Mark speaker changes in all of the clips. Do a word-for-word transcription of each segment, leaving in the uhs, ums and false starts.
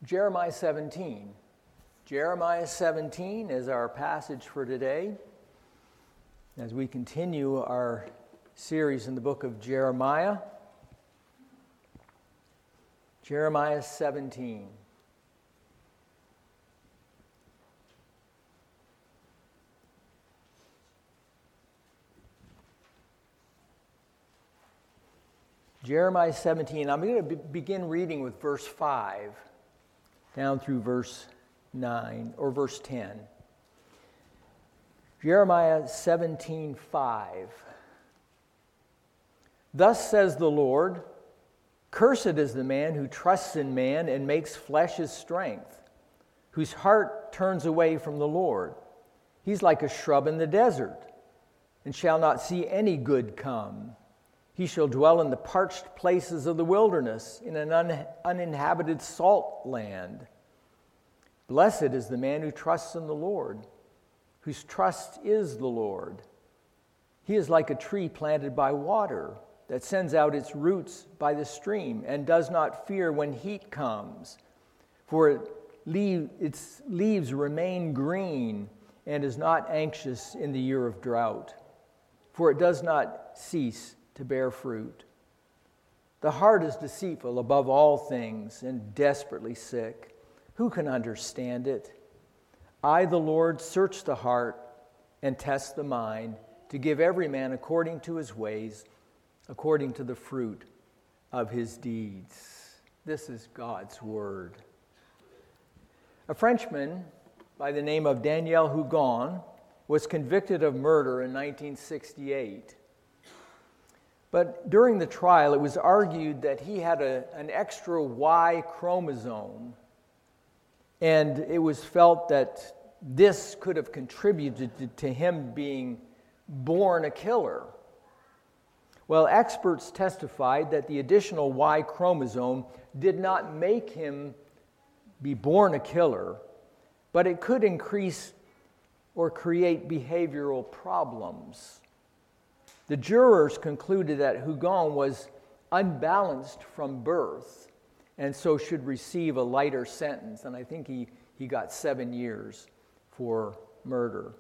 Speaker 1: Jeremiah seventeen. Jeremiah seventeen is our passage for today as we continue our series in the book of Jeremiah. Jeremiah seventeen. Jeremiah seventeen. I'm going to be- begin reading with verse five down through verse nine or verse ten. Jeremiah seventeen five. Thus says the Lord, cursed is the man who trusts in man and makes flesh his strength, whose heart turns away from the Lord. He's like a shrub in the desert, and shall not see any good come. He shall dwell in the parched places of the wilderness, in an un- uninhabited salt land. Blessed is the man who trusts in the Lord, whose trust is the Lord. He is like a tree planted by water, that sends out its roots by the stream, and does not fear when heat comes. For it leave, its leaves remain green, and is not anxious in the year of drought. For it does not cease to bear fruit. The heart is deceitful above all things and desperately sick. Who can understand it? I, the Lord, search the heart and test the mind, to give every man according to his ways, according to the fruit of his deeds. This is God's word. A Frenchman by the name of Daniel Hougon was convicted of murder in nineteen sixty-eight. But during the trial, it was argued that he had a, an extra Y chromosome, and it was felt that this could have contributed to, to him being born a killer. Well, experts testified that the additional Y chromosome did not make him be born a killer, but it could increase or create behavioral problems. The jurors concluded that Hougon was unbalanced from birth and so should receive a lighter sentence. And I think he, he got seven years for murder.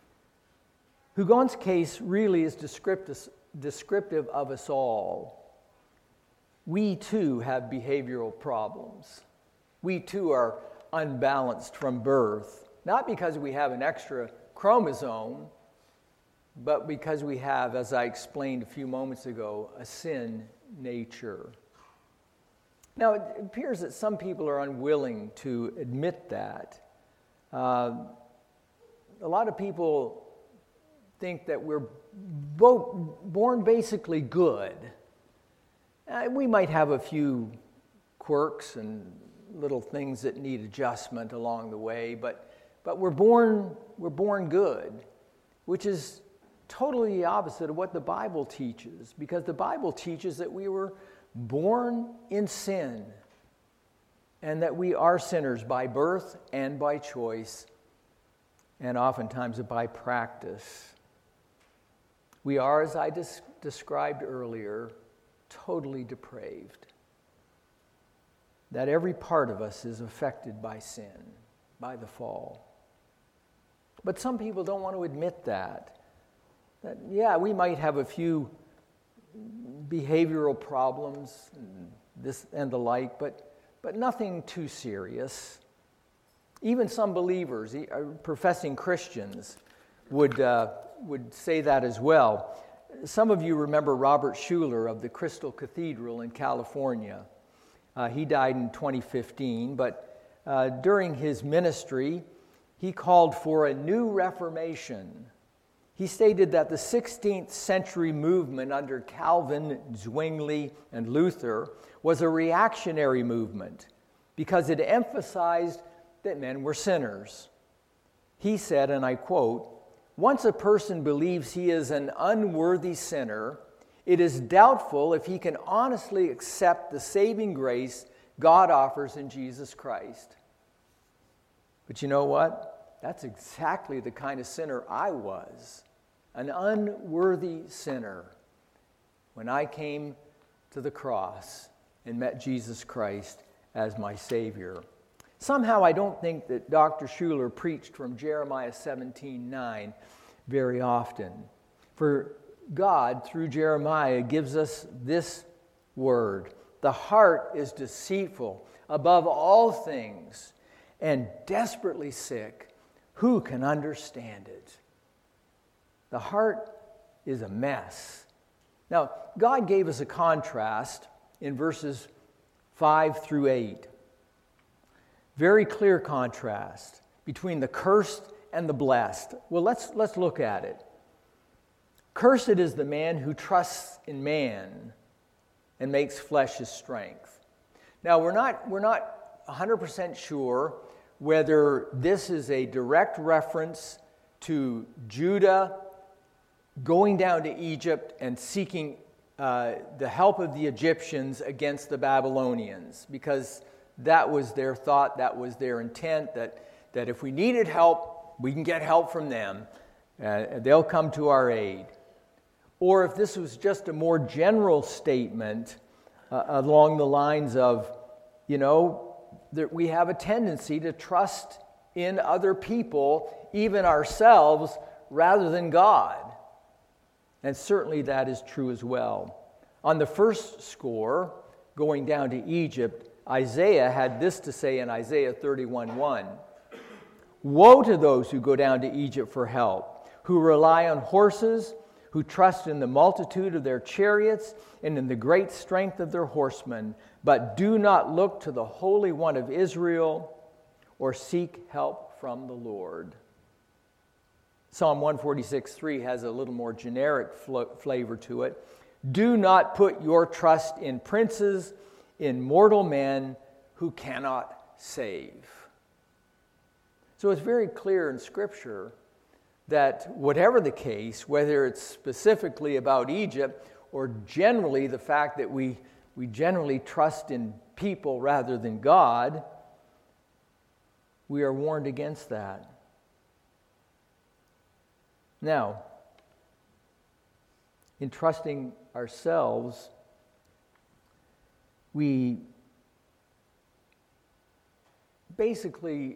Speaker 1: Hougon's case really is descriptive, descriptive of us all. We too have behavioral problems. We too are unbalanced from birth, not because we have an extra chromosome, but because we have, as I explained a few moments ago, a sin nature. Now, it appears that some people are unwilling to admit that. Uh, a lot of people think that we're bo- born basically good. Uh, we might have a few quirks and little things that need adjustment along the way, but but we're born we're born good, which is totally the opposite of what the Bible teaches, because the Bible teaches that we were born in sin and that we are sinners by birth and by choice, and oftentimes by practice. We are, as I des- described earlier, totally depraved. That every part of us is affected by sin, by the fall. But some people don't want to admit that. That, yeah, we might have a few behavioral problems, and this and the like, but but nothing too serious. Even some believers, professing Christians, would uh, would say that as well. Some of you remember Robert Schuller of the Crystal Cathedral in California. Uh, he died in twenty fifteen, but uh, during his ministry, he called for a new reformation. He stated that the sixteenth century movement under Calvin, Zwingli, and Luther was a reactionary movement because it emphasized that men were sinners. He said, and I quote, "Once a person believes he is an unworthy sinner, it is doubtful if he can honestly accept the saving grace God offers in Jesus Christ." But you know what? That's exactly the kind of sinner I was. An unworthy sinner when I came to the cross and met Jesus Christ as my Savior. Somehow I don't think that Doctor Schuller preached from Jeremiah seventeen nine very often. For God, through Jeremiah, gives us this word: the heart is deceitful above all things and desperately sick. Who can understand it? The heart is a mess. Now, God gave us a contrast in verses five through eight. Very clear contrast between the cursed and the blessed. Well, let's, let's look at it. Cursed is the man who trusts in man and makes flesh his strength. Now, we're not, we're not one hundred percent sure whether this is a direct reference to Judah going down to Egypt and seeking uh, the help of the Egyptians against the Babylonians, because that was their thought, that was their intent, that, that if we needed help, we can get help from them. Uh, they'll come to our aid. Or if this was just a more general statement uh, along the lines of, you know, that we have a tendency to trust in other people, even ourselves, rather than God. And certainly that is true as well. On the first score, going down to Egypt, Isaiah had this to say in Isaiah thirty-one one. Woe to those who go down to Egypt for help, who rely on horses, who trust in the multitude of their chariots and in the great strength of their horsemen, but do not look to the Holy One of Israel or seek help from the Lord. Psalm one forty-six three has a little more generic fl- flavor to it. Do not put your trust in princes, in mortal men who cannot save. So it's very clear in Scripture that whatever the case, whether it's specifically about Egypt or generally the fact that we, we generally trust in people rather than God, we are warned against that. Now, in trusting ourselves, we basically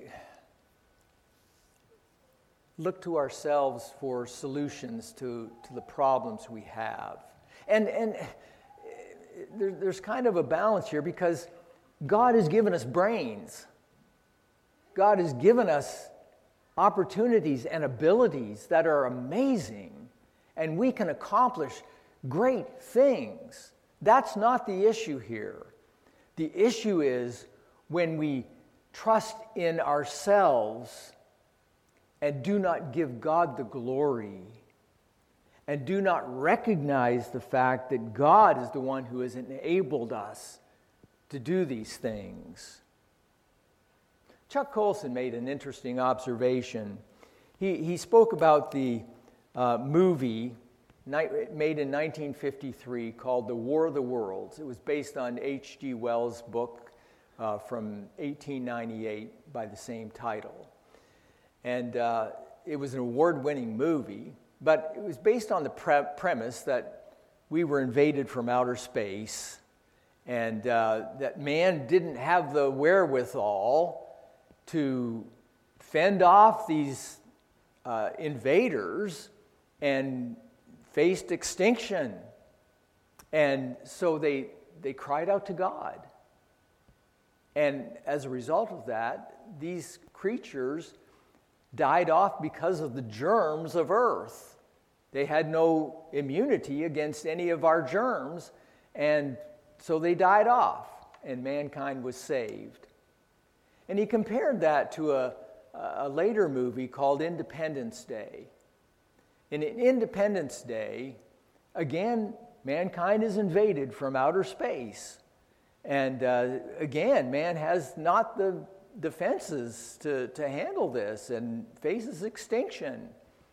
Speaker 1: look to ourselves for solutions to, to the problems we have. And, and there, there's kind of a balance here, because God has given us brains. God has given us opportunities and abilities that are amazing, and we can accomplish great things. That's not the issue here. The issue is when we trust in ourselves and do not give God the glory, and do not recognize the fact that God is the one who has enabled us to do these things. Chuck Colson made an interesting observation. He, he spoke about the uh, movie made in nineteen fifty-three called The War of the Worlds. It was based on H G Wells' book uh, from eighteen ninety-eight by the same title. And uh, it was an award-winning movie, but it was based on the pre- premise that we were invaded from outer space, and uh, that man didn't have the wherewithal to fend off these uh, invaders and faced extinction. And so they they cried out to God. And as a result of that, these creatures died off because of the germs of earth. They had no immunity against any of our germs, and so they died off, and mankind was saved. And he compared that to a, a later movie called Independence Day. In Independence Day, again, mankind is invaded from outer space. And uh, again, man has not the defenses to, to handle this and faces extinction.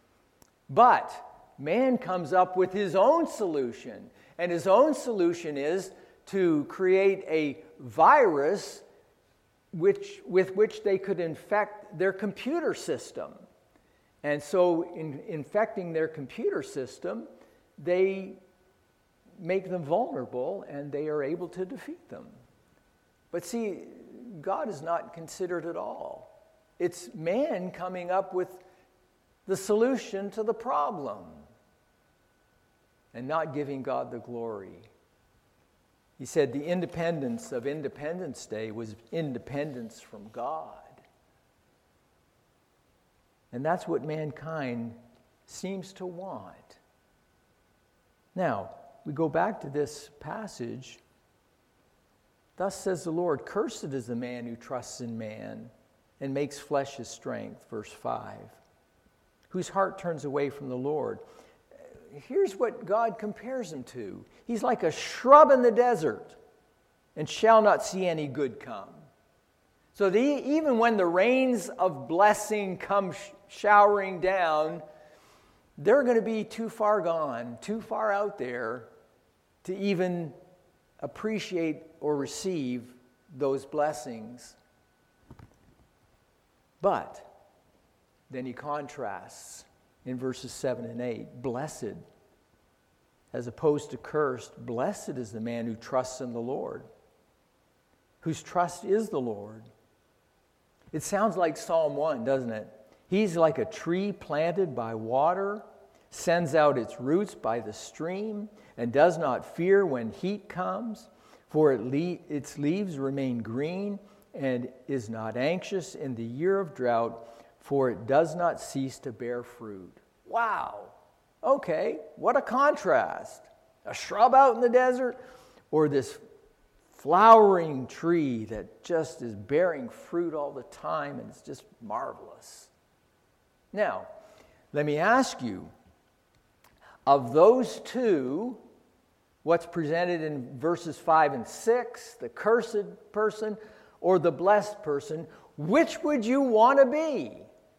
Speaker 1: But man comes up with his own solution. And his own solution is to create a virus which, with which they could infect their computer system. And so in infecting their computer system, they make them vulnerable and they are able to defeat them. But see, God is not considered at all. It's man coming up with the solution to the problem and not giving God the glory. He said the independence of Independence Day was independence from God. And that's what mankind seems to want. Now, we go back to this passage. Thus says the Lord, cursed is the man who trusts in man and makes flesh his strength, verse five, whose heart turns away from the Lord. Here's what God compares him to. He's like a shrub in the desert and shall not see any good come. So the, even when the rains of blessing come sh- showering down, they're going to be too far gone, too far out there to even appreciate or receive those blessings. But then he contrasts in verses seven and eight. Blessed, as opposed to cursed, blessed is the man who trusts in the Lord, whose trust is the Lord. It sounds like Psalm one, doesn't it? He's like a tree planted by water, sends out its roots by the stream, and does not fear when heat comes, for it le- its leaves remain green, and is not anxious in the year of drought, for it does not cease to bear fruit. Wow. Okay, what a contrast. A shrub out in the desert, or this flowering tree that just is bearing fruit all the time, and it's just marvelous. Now, let me ask you, of those two, what's presented in verses five and six, the cursed person or the blessed person, which would you want to be?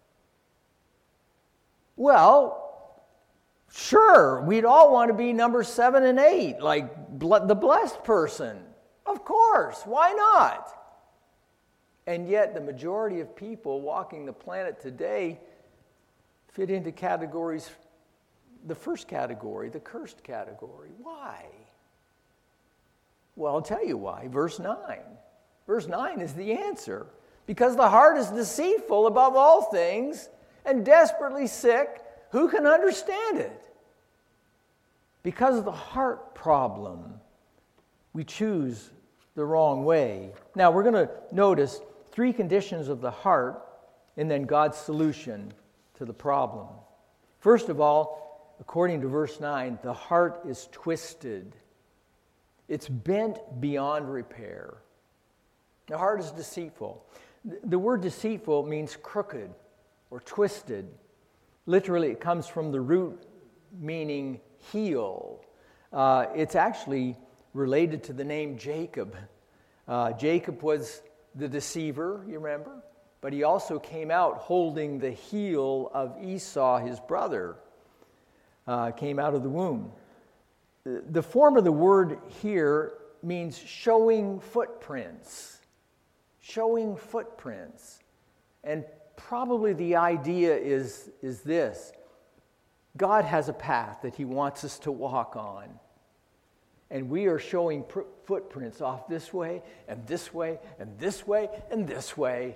Speaker 1: Well, sure, we'd all want to be number seven and eight, like ble- the blessed person. Of course, why not? And yet the majority of people walking the planet today fit into categories, the first category, the cursed category. Why? Well, I'll tell you why. Verse nine. Verse nine is the answer. Because the heart is deceitful above all things and desperately sick, who can understand it? Because of the heart problem, we choose the wrong way. Now, we're going to notice three conditions of the heart and then God's solution to the problem. First of all, according to verse nine, the heart is twisted. It's bent beyond repair. The heart is deceitful. The word deceitful means crooked or twisted. Literally, it comes from the root meaning heel. Uh, it's actually related to the name Jacob. Uh, Jacob was the deceiver, you remember? But he also came out holding the heel of Esau, his brother, uh, came out of the womb. The form of the word here means showing footprints. Showing footprints. And probably the idea is, is this. God has a path that he wants us to walk on. And we are showing pr- footprints off this way, and this way, and this way, and this way.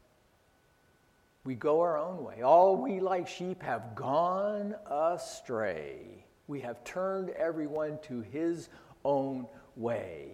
Speaker 1: We go our own way. All we like sheep have gone astray. We have turned everyone to his own way.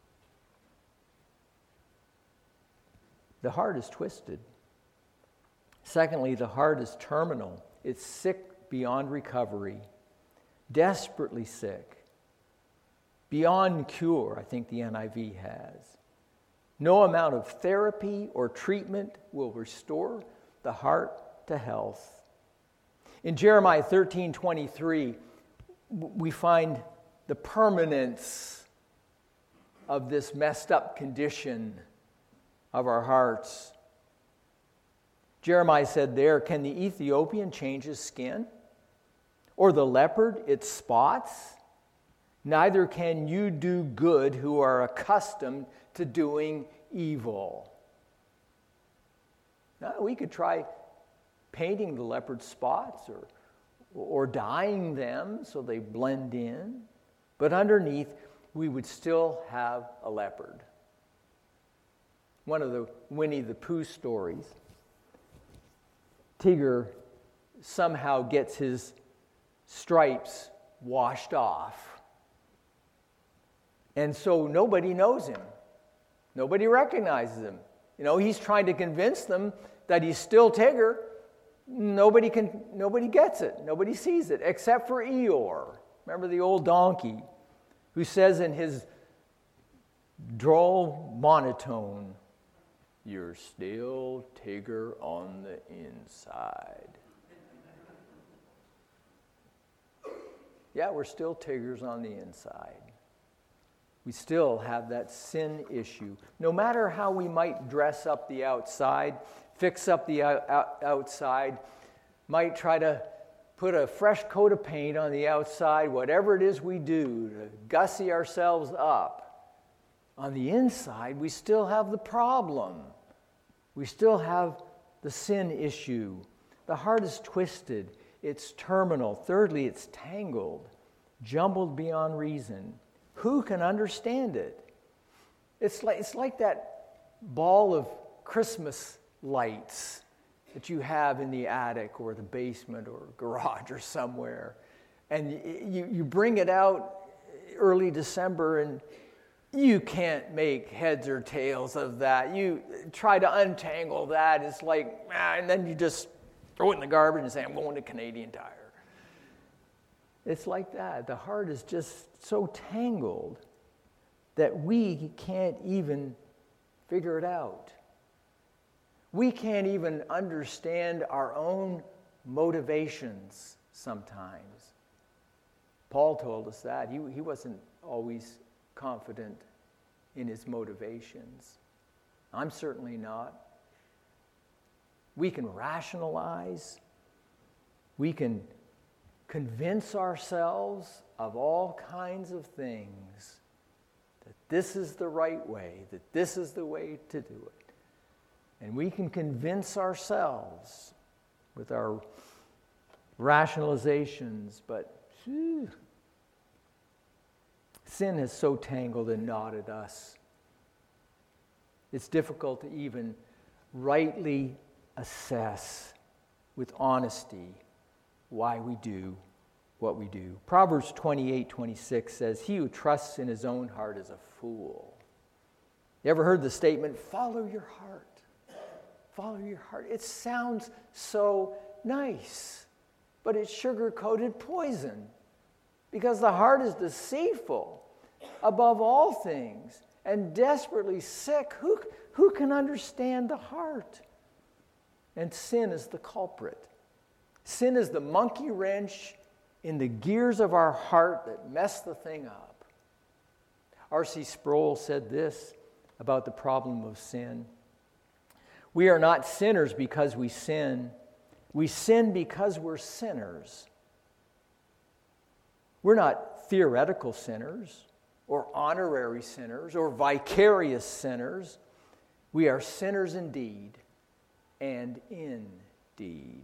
Speaker 1: The heart is twisted. Secondly, the heart is terminal. It's sick beyond recovery, desperately sick, beyond cure, I think the N I V has. No amount of therapy or treatment will restore the heart to health. In Jeremiah thirteen twenty-three, we find the permanence of this messed up condition of our hearts. Jeremiah said there, can the Ethiopian change his skin? Or the leopard its spots? Neither can you do good who are accustomed to doing evil. Now, we could try painting the leopard spots or, or dyeing them so they blend in, but underneath we would still have a leopard. one of the Winnie the Pooh stories. Tigger somehow gets his stripes washed off. And so nobody knows him. Nobody recognizes him. You know, he's trying to convince them that he's still Tigger. Nobody can, nobody gets it. Nobody sees it, except for Eeyore. Remember the old donkey who says in his droll monotone, "You're still Tigger on the inside." Yeah, we're still Tiggers on the inside. We still have that sin issue. No matter how we might dress up the outside, fix up the out, out, outside, might try to put a fresh coat of paint on the outside, whatever it is we do to gussy ourselves up, on the inside, we still have the problem. We still have the sin issue. The heart is twisted. It's terminal. Thirdly, it's tangled, jumbled beyond reason. Who can understand it? It's like, it's like that ball of Christmas lights that you have in the attic or the basement or garage or somewhere. And you, you bring it out early December and you can't make heads or tails of that. You try to untangle that. It's like, ah, and then you just throw it in the garbage and say, I'm going to Canadian Tire. It's like that. The heart is just so tangled that we can't even figure it out. We can't even understand our own motivations sometimes. Paul told us that. He, he wasn't always confident in his motivations. I'm certainly not. We can rationalize. We can convince ourselves of all kinds of things that this is the right way, that this is the way to do it. And we can convince ourselves with our rationalizations, but whew, sin has so tangled and knotted us. It's difficult to even rightly assess with honesty why we do what we do. Proverbs twenty-eight twenty-six says, "He who trusts in his own heart is a fool." You ever heard the statement, follow your heart? Follow your heart. It sounds so nice, but it's sugar-coated poison because the heart is deceitful above all things and desperately sick. Who, who can understand the heart? And sin is the culprit. Sin is the monkey wrench in the gears of our heart that mess the thing up. R C Sproul said this about the problem of sin. We are not sinners because we sin. We sin because we're sinners. We're not theoretical sinners or honorary sinners or vicarious sinners. We are sinners indeed and indeed.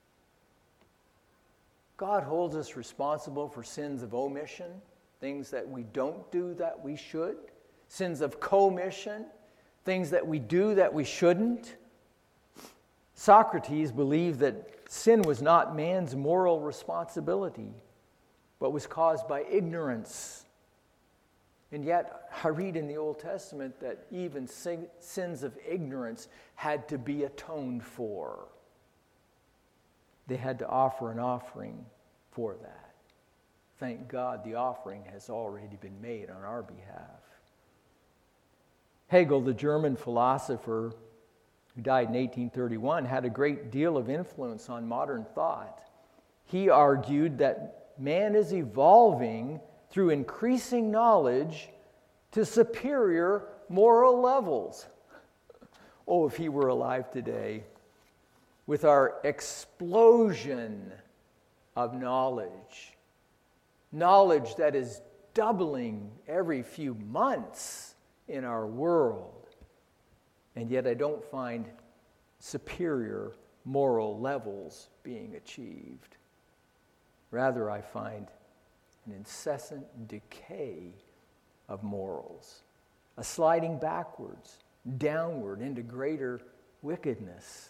Speaker 1: God holds us responsible for sins of omission, things that we don't do that we should, sins of commission, things that we do that we shouldn't. Socrates believed that sin was not man's moral responsibility, but was caused by ignorance. And yet, I read in the Old Testament that even sin, sins of ignorance had to be atoned for. They had to offer an offering for that. Thank God the offering has already been made on our behalf. Hegel, the German philosopher who died in eighteen thirty-one, had a great deal of influence on modern thought. He argued that man is evolving through increasing knowledge to superior moral levels. Oh, if he were alive today, with our explosion of knowledge, knowledge that is doubling every few months in our world, and yet I don't find superior moral levels being achieved. Rather, I find an incessant decay of morals, a sliding backwards, downward into greater wickedness.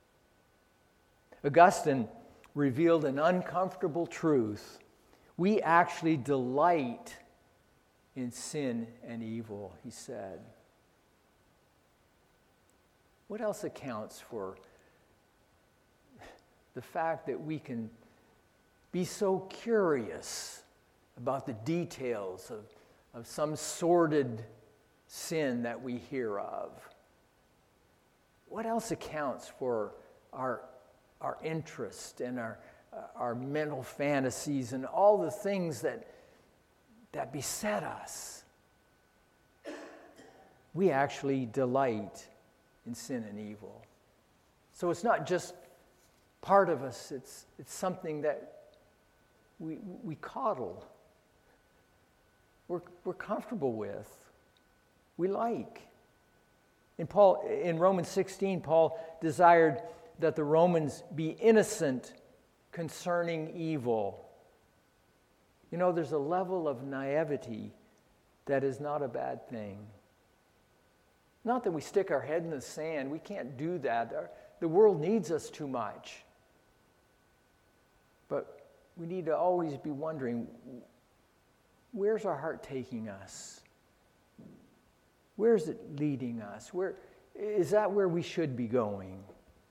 Speaker 1: Augustine revealed an uncomfortable truth. We actually delight in sin and evil, he said. What else accounts for the fact that we can be so curious about the details of, of some sordid sin that we hear of? What else accounts for our, our interest and our, uh, our mental fantasies and all the things that, that beset us? We actually delight in sin and evil. So it's not just part of us, it's, it's something that we, we coddle. We're, we're comfortable with. We like. In Paul, in Romans sixteen, Paul desired that the Romans be innocent concerning evil. You know, there's a level of naivety that is not a bad thing. Not that we stick our head in the sand. We can't do that. Our, the world needs us too much. But we need to always be wondering, where's our heart taking us? Where is it leading us? Where is that where we should be going?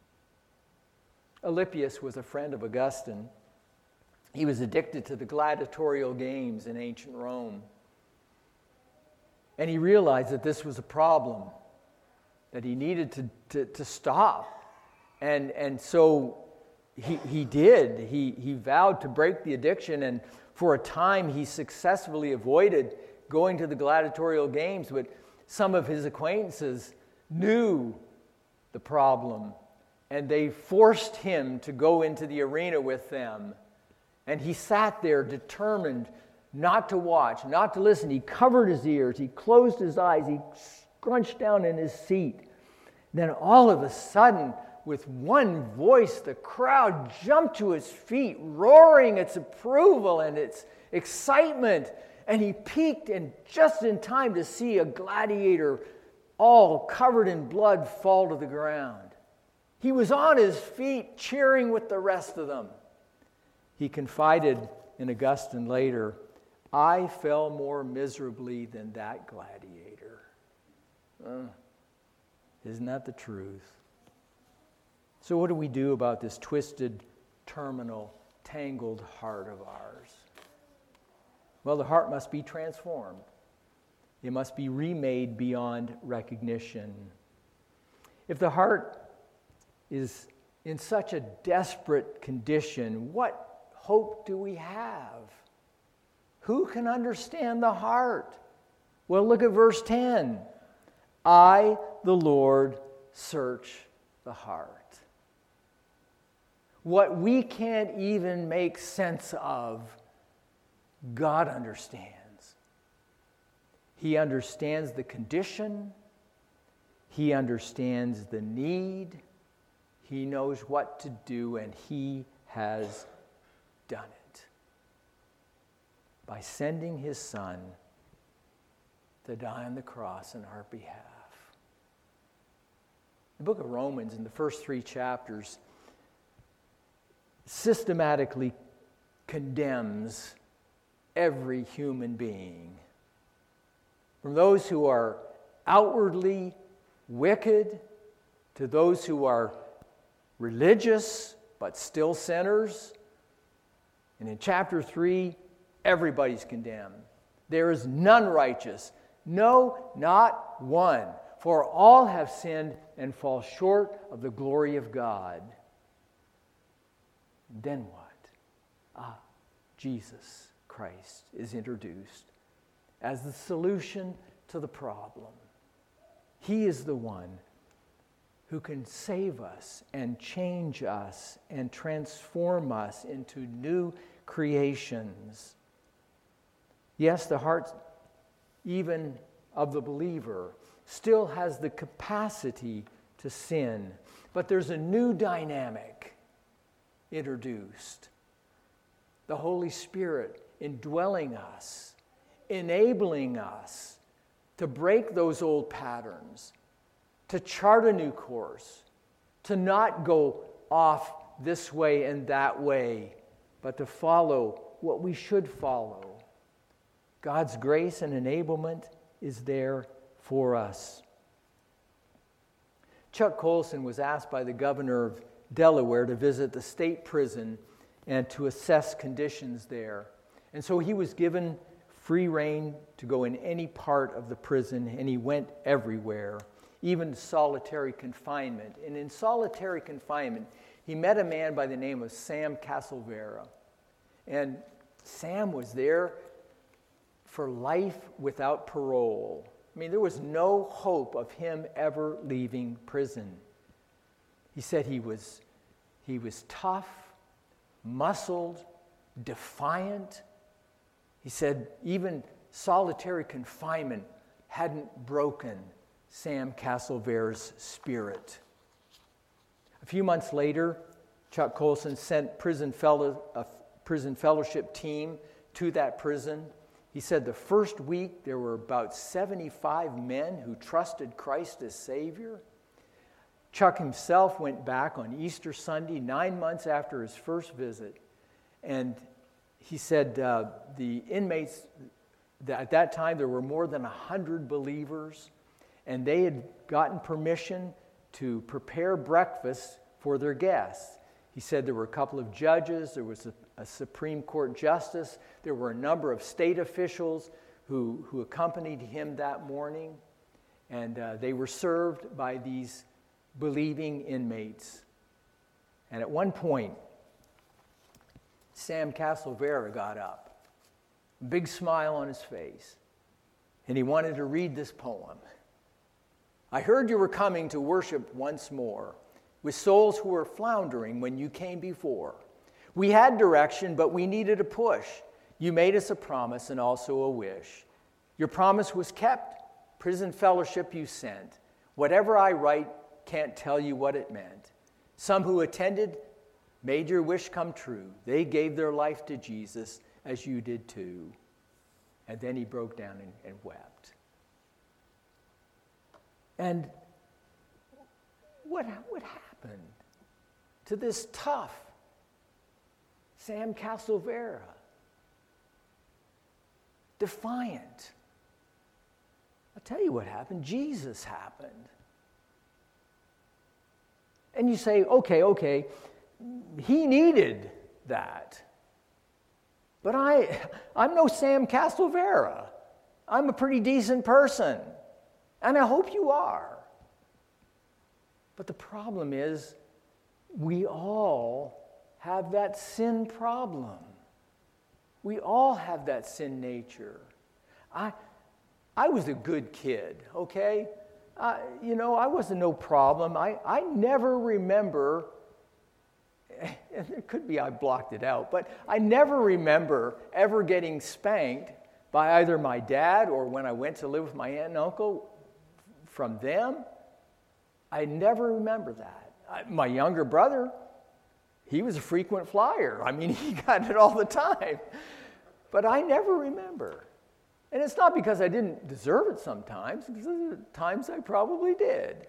Speaker 1: Alypius was a friend of Augustine. He was addicted to the gladiatorial games in ancient Rome. And he realized that this was a problem, that he needed to, to, to stop. And, and so he, he did. He, he vowed to break the addiction, and for a time he successfully avoided going to the gladiatorial games, but some of his acquaintances knew the problem, and they forced him to go into the arena with them. And he sat there determined not to watch, not to listen. He covered his ears, he closed his eyes, he scrunched down in his seat. Then all of a sudden, with one voice, the crowd jumped to his feet, roaring its approval and its excitement. And he peeked, and just in time to see a gladiator all covered in blood fall to the ground. He was on his feet cheering with the rest of them. He confided in Augustine later, "I fell more miserably than that gladiator." Uh, isn't that the truth? So what do we do about this twisted, terminal, tangled heart of ours? Well, the heart must be transformed. It must be remade beyond recognition. If the heart is in such a desperate condition, what hope do we have? Who can understand the heart? Well, look at verse ten. I, the Lord, search the heart. What we can't even make sense of, God understands. He understands the condition. He understands the need. He knows what to do, and He has done it by sending His Son to die on the cross on our behalf. The book of Romans, in the first three chapters, systematically condemns every human being. From those who are outwardly wicked to those who are religious but still sinners. And in chapter three, everybody's condemned. There is none righteous, no, not one. For all have sinned and fall short of the glory of God. Then what? Ah, Jesus Christ is introduced as the solution to the problem. He is the one who can save us and change us and transform us into new creations. Yes, the heart, even of the believer, still has the capacity to sin, but there's a new dynamic introduced. The Holy Spirit indwelling us, enabling us to break those old patterns, to chart a new course, to not go off this way and that way, but to follow what we should follow. God's grace and enablement is there for us. Chuck Colson was asked by the governor of Delaware to visit the state prison and to assess conditions there. And so he was given free rein to go in any part of the prison, and he went everywhere, even solitary confinement. And in solitary confinement, he met a man by the name of Sam Casselvera. And Sam was there for life without parole. I mean, there was no hope of him ever leaving prison. He said he was, he was tough, muscled, defiant. He said even solitary confinement hadn't broken Sam Casselvera's spirit. A few months later, Chuck Colson sent prison fellow, a prison fellowship team to that prison. He said the first week there were about seventy-five men who trusted Christ as Savior. Chuck himself went back on Easter Sunday, nine months after his first visit, and he said uh, the inmates, that at that time there were more than one hundred believers, and they had gotten permission to prepare breakfast for their guests. He said there were a couple of judges, there was a, a Supreme Court justice, there were a number of state officials who, who accompanied him that morning, and uh, they were served by these believing inmates. And at one point, Sam Casselvera got up, a big smile on his face, and he wanted to read this poem. I heard you were coming to worship once more, with souls who were floundering when you came before. We had direction, but we needed a push. You made us a promise and also a wish. Your promise was kept. Prison fellowship you sent. Whatever I write, can't tell you what it meant. Some who attended made your wish come true. They gave their life to Jesus as you did too. And then he broke down and, and wept. And what, what happened to this tough Sam Casselvera? Defiant. I'll tell you what happened. Jesus happened. And you say, okay, okay, he needed that. But I, I'm no Sam Casselvera. I'm a pretty decent person. And I hope you are. But the problem is, we all have that sin problem. We all have that sin nature. I, I was a good kid, okay? Uh, you know, I wasn't no problem. I, I never remember, and it could be I blocked it out, but I never remember ever getting spanked by either my dad or when I went to live with my aunt and uncle from them. I never remember that. I, my younger brother, he was a frequent flyer. I mean, he got it all the time. But I never remember. And it's not because I didn't deserve it sometimes, because there are times I probably did.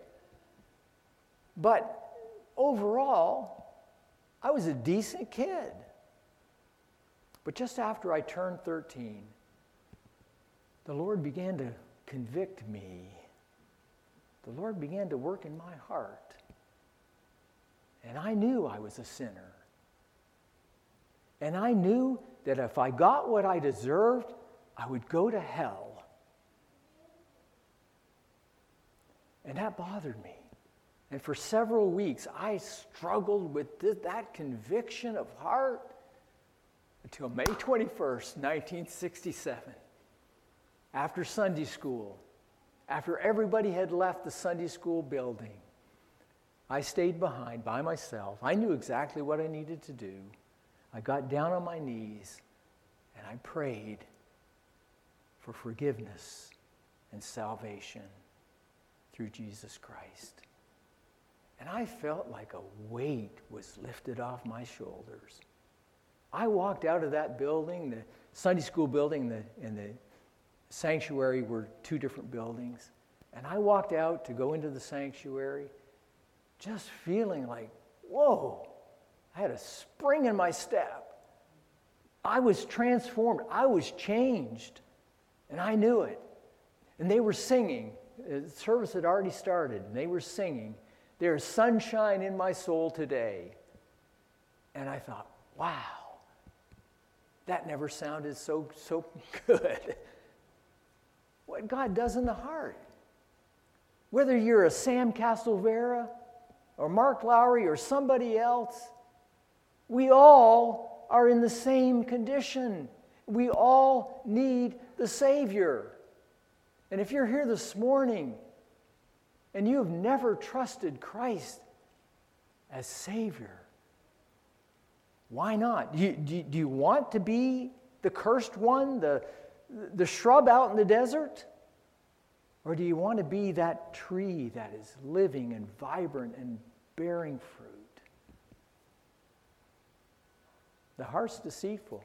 Speaker 1: But overall, I was a decent kid. But just after I turned thirteen, the Lord began to convict me. The Lord began to work in my heart. And I knew I was a sinner. And I knew that if I got what I deserved, I would go to hell. And that bothered me. And for several weeks, I struggled with this, that conviction of heart until May twenty-first, nineteen sixty-seven. After Sunday school, after everybody had left the Sunday school building, I stayed behind by myself. I knew exactly what I needed to do. I got down on my knees and I prayed for forgiveness and salvation through Jesus Christ. And I felt like a weight was lifted off my shoulders. I walked out of that building, the Sunday school building and the, and the sanctuary were two different buildings, And I walked out to go into the sanctuary just feeling like, whoa, I had a spring in my step. I was transformed. I was changed. And I knew it. And they were singing. The service had already started. And they were singing, "There's sunshine in my soul today." And I thought, wow, that never sounded so, so good. What God does in the heart. Whether you're a Sam Castelvera or Mark Lowry or somebody else, we all are in the same condition. We all need the Savior. And if you're here this morning and you have never trusted Christ as Savior, why not? Do you, do you, do you want to be the cursed one, the, the shrub out in the desert? Or do you want to be that tree that is living and vibrant and bearing fruit? The heart's deceitful.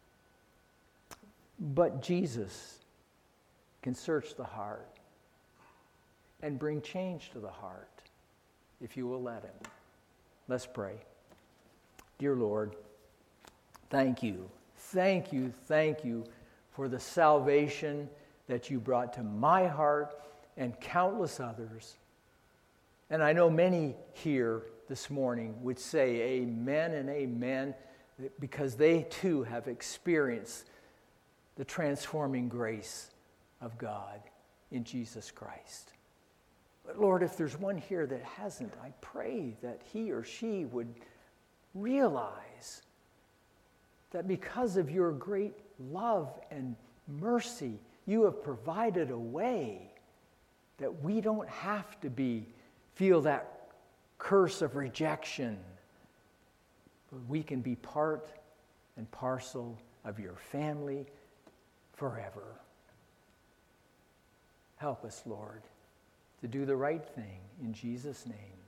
Speaker 1: But Jesus can search the heart and bring change to the heart if you will let him. Let's pray. Dear Lord, thank you, thank you, thank you for the salvation that you brought to my heart and countless others. And I know many here this morning would say amen and amen because they too have experienced the transforming grace of God in Jesus Christ. But Lord, if there's one here that hasn't, I pray that he or she would realize that because of your great love and mercy, you have provided a way that we don't have to be feel that curse of rejection, but we can be part and parcel of your family forever. Help us, Lord, to do the right thing in Jesus' name.